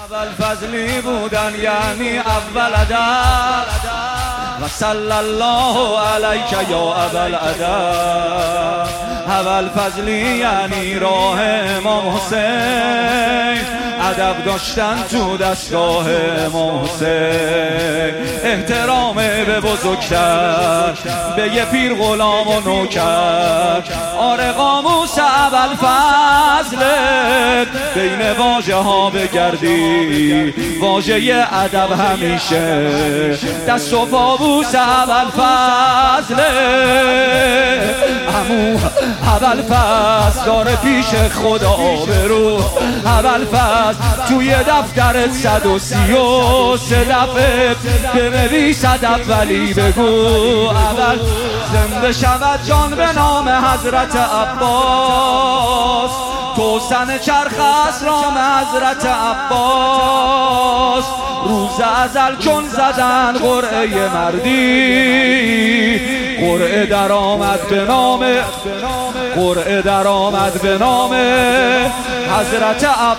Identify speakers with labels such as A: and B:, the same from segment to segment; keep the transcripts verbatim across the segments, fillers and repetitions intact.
A: اول فضلی بودن یعنی اول ادب و صلی الله علیک یا ابوالادب. اول فضلی یعنی راه امام حسین، ادب داشتن تو دستگاه امام حسین، احترام به بزرگتر، به یه پیر غلام و نوکر. آره قاموس اول فضلت بین واژه ها بگردی، واژه ادب همیشه دست و پابوس اول فضلت. عمو اول فضل داره پیش خدا برو، اول فضل توی دفتر صد و سی و سه دفعه بنویس اولی بگو. اول زنده شود جان به نام حضرت عباس، توسن چرخ اسرام حضرت عباس. روز ازل چون زدن قرعه مردی، قرعه در آمد به نام، قرعه در آمد به نام حضرت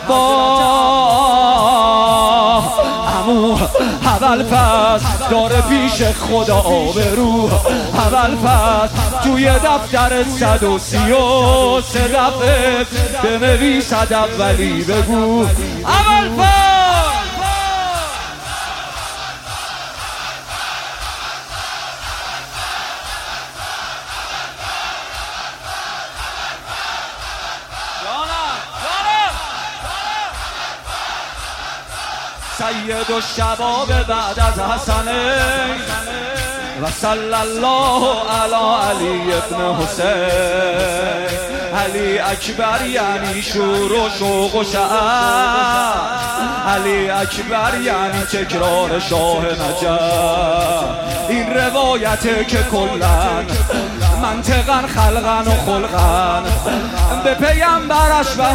A: عباس. عمو اول فصل داره پیش خدا برو، اول فصل توی دفتر صد و سی و سه دفعه بنویس اولی بگو. اول فصل سید و شباب بعد از حسنین و صلی الله علی علی ابن حسین. علی اکبر یعنی شور و شوق و شعر، علی اکبر یعنی تکرار شاه نجف. این روایته که کلن منطقن خلقن و خلقن به پیمبرش و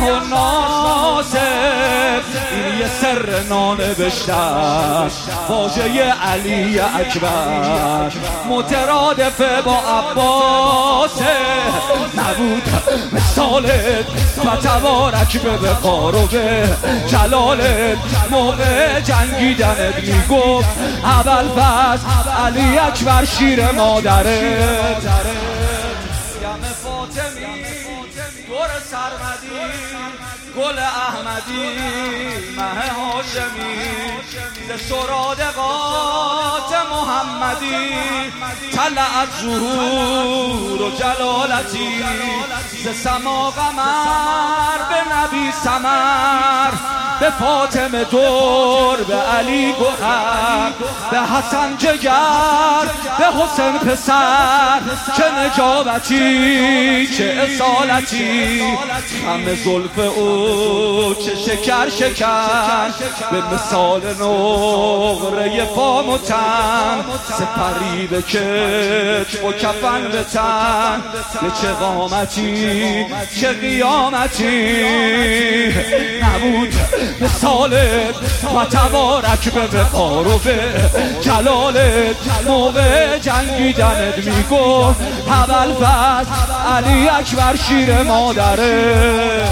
A: ناصر. این یه سر نانوشتن واژه علی اکبر مترادف با عباس. نبود مثالت و تبارک به وقار و به جلالت، موقع جنگیدنت میگفت اول فصل علی اکبر شیر مادرت. یم فاطمی دور سرمدی، گل احمدی مه هاشمی، ز سرادقات محمدی طلعت ظهور و جلالتی. ز سما قمر به نبی سمر، به فاطمه دور، به علی گوهر، به حسن جگر، به حسین پسر. چه نجابتی چه اصالتی، همه زلف او چه شکر شکر، به مثال نقره فام و تن. سپری به کتف و کفن به تن، به چه قامتی چه قیامتی. نبود مثالت و تبارک به وقار و به جلالت، موقع جنگیدنت میگفت اول فصل علی اکبر شیر مادره.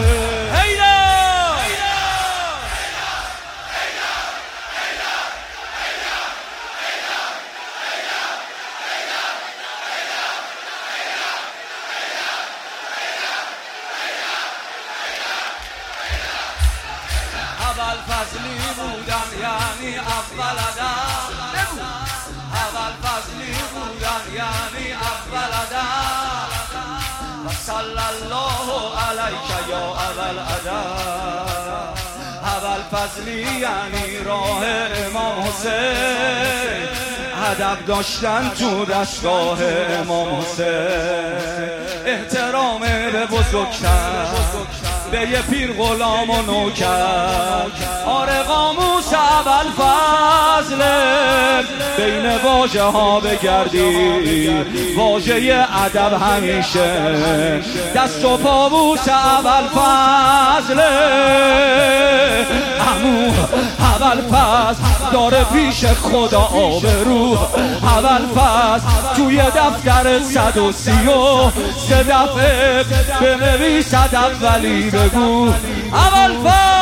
A: اول فضلی بودن یعنی اول ادب، اول فضلی بودن یعنی اول ادب و صلی الله علیک یا ابوالادب. اول فضلی یعنی راه امام حسین، ادب داشتن تو دستگاه امام حسین، احترام به بزرگتر، به یه پیر غلام و نوکر. آره قاموس اول فضلت بین واژه ها بگردی، واژه ادب همیشه دست و پابوس اول فضلت. عمو اول فصل داره پیش خدا آبرو، اول فصل توی دفتر صد و سی و سه دفعه بنویس اولی بگو. اول فصل